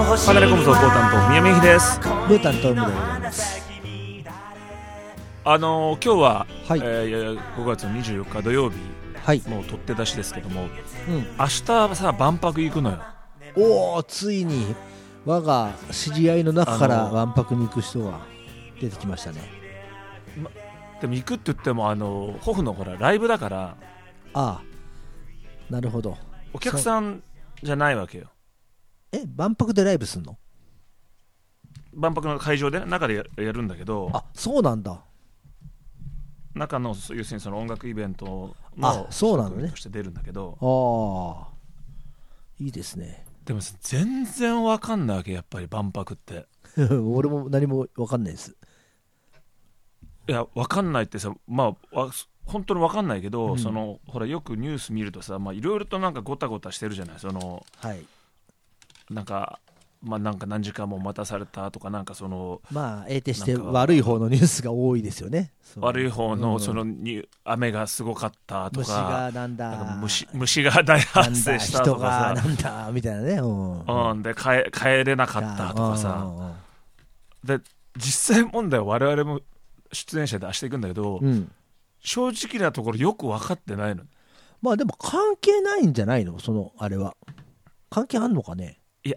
離れ込むぞ、コータンと宮美です。 ブータンと海でございます。 今日は、 はい、 5月24日土曜日、 はい、 もう取って出しですけども、 明日はさ万博行くのよ。 おお、ついに我が知り合いの中から万博に行く人が出てきましたね。 でも行くって言ってもホフのほらライブだから、 ああ、なるほど。 お客さんじゃないわけよ。 万博でライブすんの？ 万博の会場で、ね、中で やるんだけど、 あ、そうなんだ。 中の要するにその音楽イベントのそうなのねとして出るんだけど、 ああ、いいですね。 でも全然わかんないわけ、やっぱり万博って俺も何もわかんないです。 いや、わかんないってさ、まあ本当にわかんないけど、そのほらよくニュース見るとさ、いろいろとなんかごたごたしてるじゃない。その、 はい、 なんか何時間も待たされたとか、なんかその得てして悪い方のニュースが多いですよね。 悪い方のその雨がすごかったとか、 虫がなんだ、 虫が大発生したとかさ、 人がなんだみたいなね、 で帰れなかったとかさ、で実際問題は我々も出演者で明日行くんだけど、正直なところよく分かってないの。 まあでも関係ないんじゃないの、そのあれは。関係あんのかね。 いや、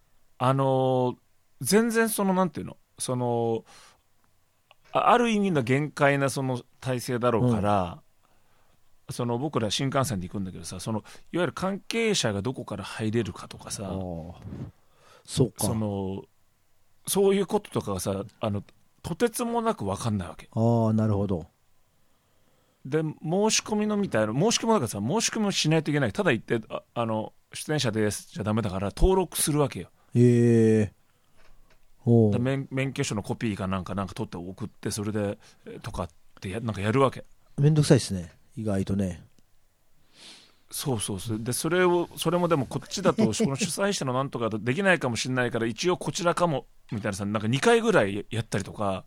全然そのなんていうの、その ある意味の限界なその体制だろうから、その僕ら新幹線で行くんだけどさ、そのいわゆる関係者がどこから入れるかとかさ、 そうか、 そういうこととかがさ、とてつもなく分かんないわけ。 ああ、なるほど。 で申し込みのみたいな、申し込みだからさ、申し込みをしないといけない。ただ言って出演者ですじゃダメだから登録するわけよ。免許証のコピーかなんか取って送って、それでとかってなんかやるわけ。 めんどくさいですね、意外とね。 そうでそれもでもこっちだとこの主催者のなんとかできないかもしれないから一応こちらかもみたいなさ、なんか2回ぐらいやったりとか。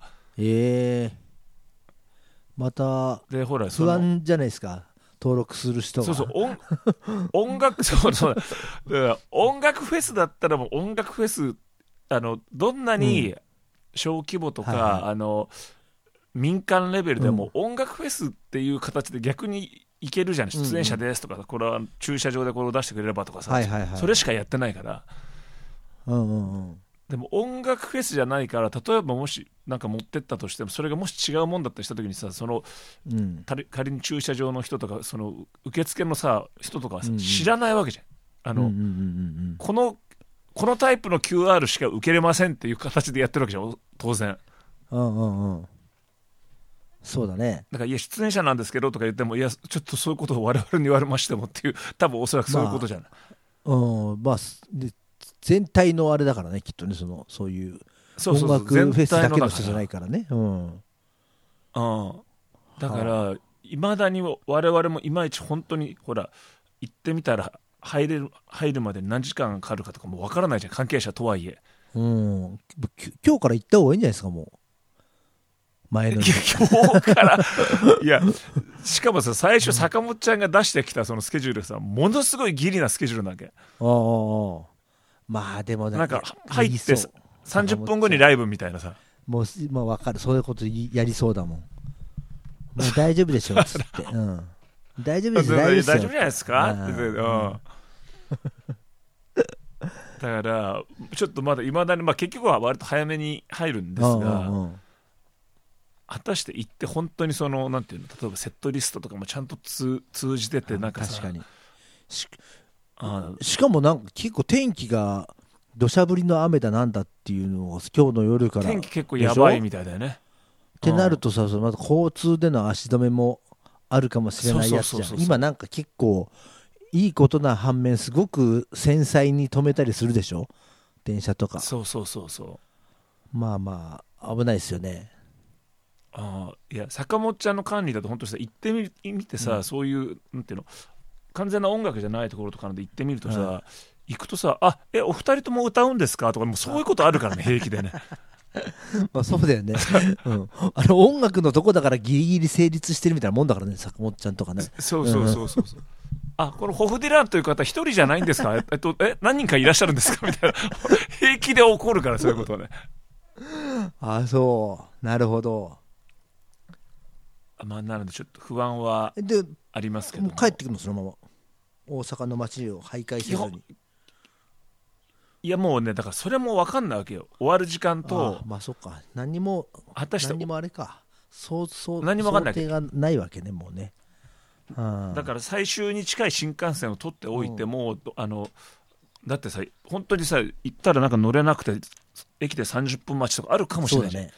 またでほら不安じゃないですか、登録する人が。 音楽音楽フェスだったら、もう音楽フェスどんなに小規模とか、民間レベルでも音楽フェスっていう形で逆にいけるじゃん。出演者ですとか、これは駐車場でこれを出してくれればとかさ、それしかやってないから。でも音楽フェスじゃないから、例えばもしなんか持ってったとしても、それがもし違うもんだったりした時にさ、仮に駐車場の人とか、その受付のさ人とかさ、知らないわけじゃん。このタイプの QR しか受けれませんっていう形でやってるわけじゃん、当然。 そうだね。 だから、いや出演者なんですけどとか言っても、いやちょっとそういうことを我々に言われましてもっていう、多分おそらくそういうことじゃない。 全体のあれだからね、きっとね、そういう音楽フェスだけの人じゃないからね。 だからいまだに我々もいまいち本当にほら行ってみたら入るまで何時間かかるかとかも分からないじゃん、関係者とはいえ。 今日から行った方がいいんじゃないですか、もう前の日。 今日からいや、しかもさ、最初坂本ちゃんが出してきたそのスケジュールがさ、ものすごいギリなスケジュールなわけ。 まあでもなんか入って30分後にライブみたいなさ、 もう分かる、そういうことやりそうだもん。もう大丈夫でしょっつって、大丈夫です、 大丈夫じゃないですかだからちょっとまだいまだに、結局は割と早めに入るんですが、果たして行って本当にそのなんていうの、例えばセットリストとかもちゃんと通じてて、なんかさ、 確かに。しかもなんか結構天気が土砂降りの雨だなんだっていうのを今日の夜から天気結構やばいみたいだよね。 ってなるとさ、また交通での足止めもあるかもしれないやつじゃん。今なんか結構いいことな反面、すごく繊細に止めたりするでしょ、電車とか。まあ危ないですよね。 いや、坂本ちゃんの管理だと本当にさ、行ってみてさ、そういうなんていうの、完全な音楽じゃないところとかで行ってみるとさ、行くとさ、お二人とも歌うんですかとか、もうそういうことあるからね、平気でね。 そうだよね、音楽のとこだからギリギリ成立してるみたいなもんだからね、坂本ちゃんとかね。 そうこのホフディランという方一人じゃないんですか何人かいらっしゃるんですかみたいな平気で起こるから、そういうことね。 あ、そうなるほど。 まあ、なのでちょっと不安はでありますけども。 もう帰ってくるのそのまま大阪の街を徘徊せずに。 いやもうね、だからそれも分かんないわけよ、終わる時間と。 まあそっか、何にも果たして何にもあれか、そう何にも分かんない想定がないわけね、もうね。 だから最終に近い新幹線を取っておいても、だってさ、本当にさ、行ったらなんか乗れなくて駅で30分待ちとかあるかもしれない。 そうだね。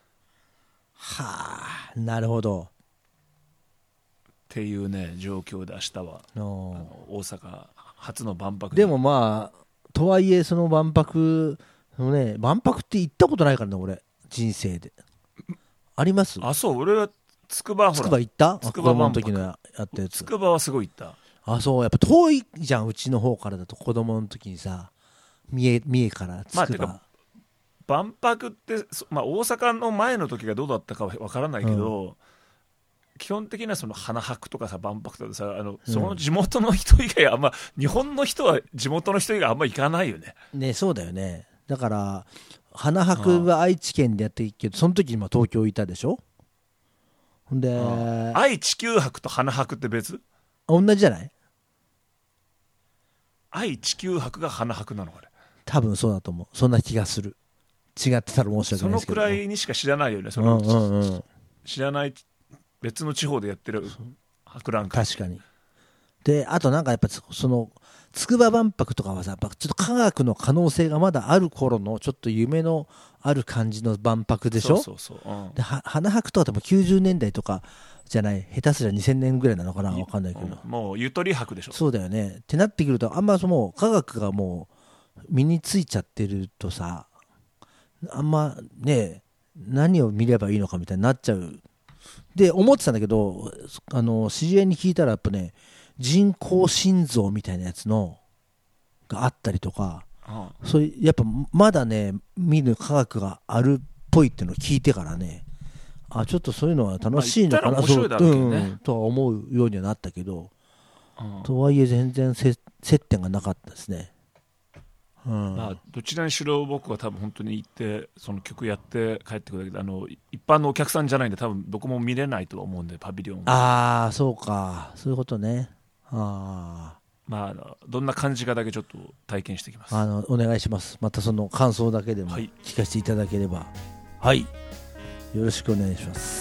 はあ、なるほど。 っていうね状況で明日は大阪初の万博。 でもまあとはいえその万博のね、万博って行ったことないからね俺、人生で。あります？ あ、そう、俺は筑波行った筑波万博子供の時のやったやつ。 筑波はすごい行った。 あ、そう、やっぱ遠いじゃん、うちの方からだと。子供の時にさ、三重から筑波、 万博って、大阪の前の時がどうだったかは分からないけど、基本的にはその花博とかさ万博とかさ、その地元の人以外あんま、日本の人は地元の人以外あんま行かないよね。 ね、そうだよね。だから花博は愛知県でやってるけど、その時に東京いたでしょ。ほんで愛・地球博と花博って別？ 同じじゃない？ 愛・地球博が花博なのかね。 多分そうだと思う。そんな気がする。違ってたら申し訳ないですけど。 そのくらいにしか知らないよね。知らない別の地方でやってる博覧会。 確かに。で、あとなんかやっぱその筑波万博とかはさ、やっぱちょっと科学の可能性がまだある頃のちょっと夢のある感じの万博でしょ。で花博とかでも90年代とかじゃない、下手すりゃ2000年ぐらいなのかな、分かんないけど、 もうゆとり博でしょ。 そうだよね。ってなってくると、あんまもう科学がもう身についちゃってるとさ、あんまね、何を見ればいいのかみたいになっちゃうで思ってたんだけど、知り合いに聞いたらやっぱね、人工心臓みたいなやつのがあったりとか、そういうやっぱまだね見る科学があるっぽいっていうのを聞いてからね、ちょっとそういうのは楽しいのかな、とは思うようにはなったけど、とはいえ全然接点がなかったですね。 どちらにしろ僕は多分本当に行ってその曲やって帰ってくるだけど、一般のお客さんじゃないんで多分どこも見れないと思うんで、パビリオン。 そうか、そういうことね。 どんな感じかだけちょっと体験してきます。 お願いします。またその感想だけでも聞かせていただければ、はい、よろしくお願いします。